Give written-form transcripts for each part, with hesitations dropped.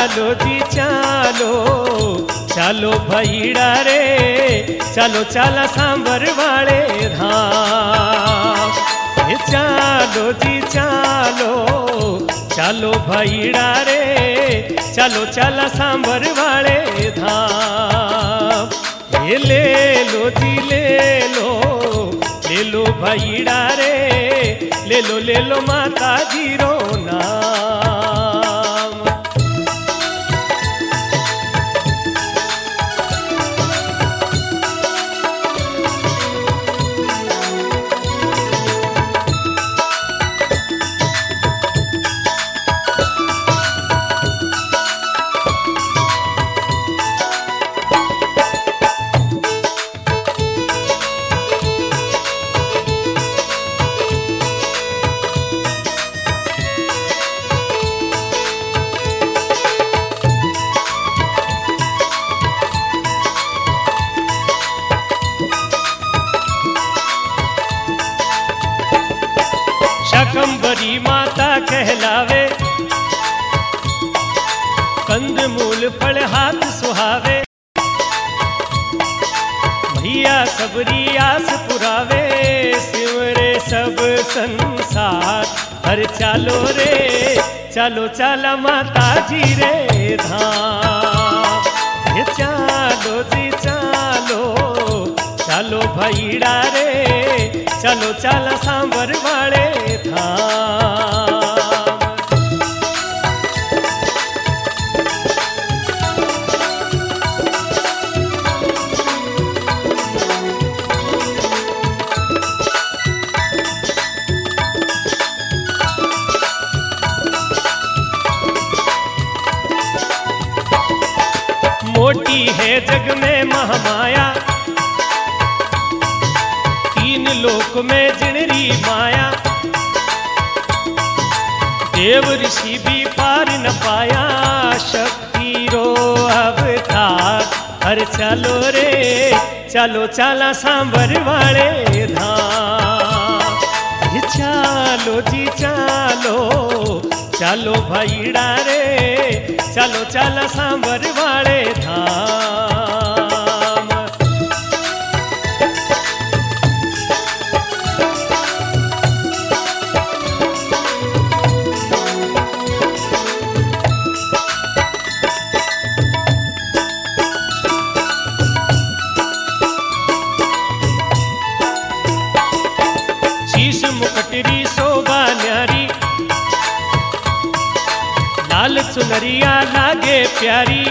चालो जी चालो, चालो भईड़ा रे, चलो चाला सांबर वाले धाम। चालो जी चालो, चालो भईड़ा रे, चलो चाला सांबर वाले धाम। ये ले लो जी ले लो भईड़ा रे, ले लो माता जी रो नाम। शकंबरी माता कहलावे, कंद मूल फल हाथ सुहावे। भैया सबरी आस पुरावे, सिमरे सब संसार। हर चालो रे, चालो चाला माता जी रे धाम। ये चालो जी चालो, चालो भईड़ा रे, चलो चाला सांबर वाले धाम। मोटी है जग में महामाया, तीन लोक में जिनरी माया। देव ऋषि भी पार न पाया, शक्ति रो अवतार। हर चलो रे, चलो चाला सांबर वाले धाम। ये चालो जी चालो, चालो भईड़ा रे, चलो चाला सांबर वाले धाम। शीश मुकटरी शोभा न्यारी, लाल चुनरिया लागे प्यारी।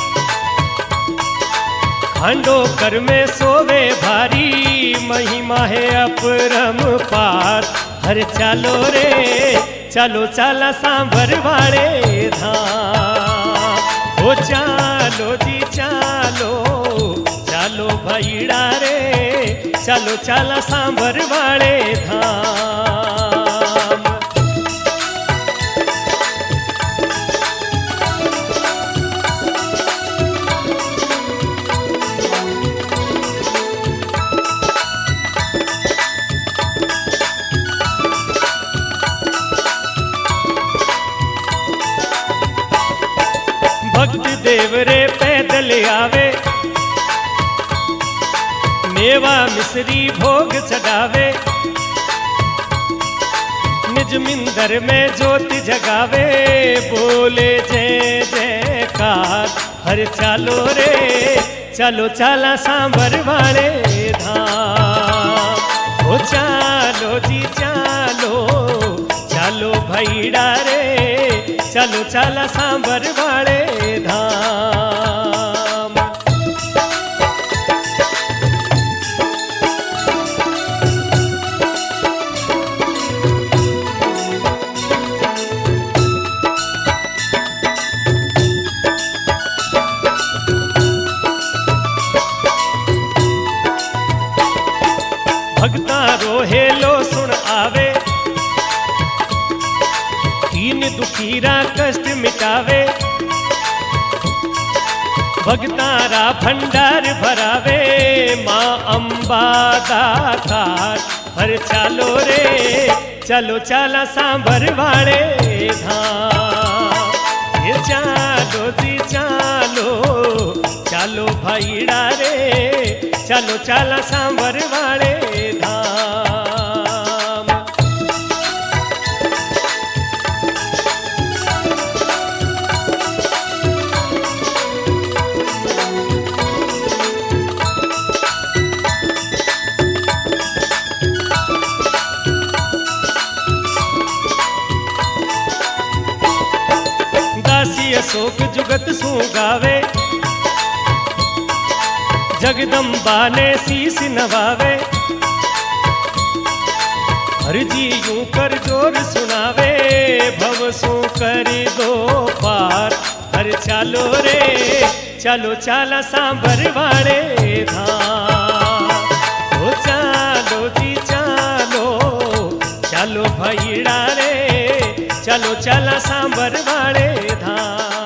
खंडो कर में सोवे भारी, महिमा है अपरंपार। हर चालो रे, चलो चाला सांबर वाले धाम। ओ चालो जी चालो, चालो भईड़ा रे, चलो चाला सांबर वाले धाम। भक्त देव रे पैदल आवे, मेवा मिश्री भोग चढ़ावे। निज मिंदर में ज्योति जगावे, बोले जय जयकार। हर चालो रे, चलो चाला सांबर वाले धाम। ओ चालो जी चालो, चालो भईड़ा रे, चलो चाला सांबर वाले धाम। भगता रोहेलो सुन आवे, दीन दुखीरा कष्ट मिटावे। भगतारा भंडार भरावे, माँ अम्बा दातार। हर चालो रे, चलो चाला सांबर वाले धाम। ये चालो जी चालो, चालो भाईड़ा रे, चलो चाला सांबर वाले धाम। दासी अशोक जुगत सू गावे, जगदम्बा ने शीस नवावे। हरजी यूं कर जोर सुनावे, भव सू करी दो पार। हर चालो रे, चलो चाला सांबर वाले धाम। ओ चालो जी चालो, चालो भाईड़ा रे, चलो चाला सांबर वाले धाम।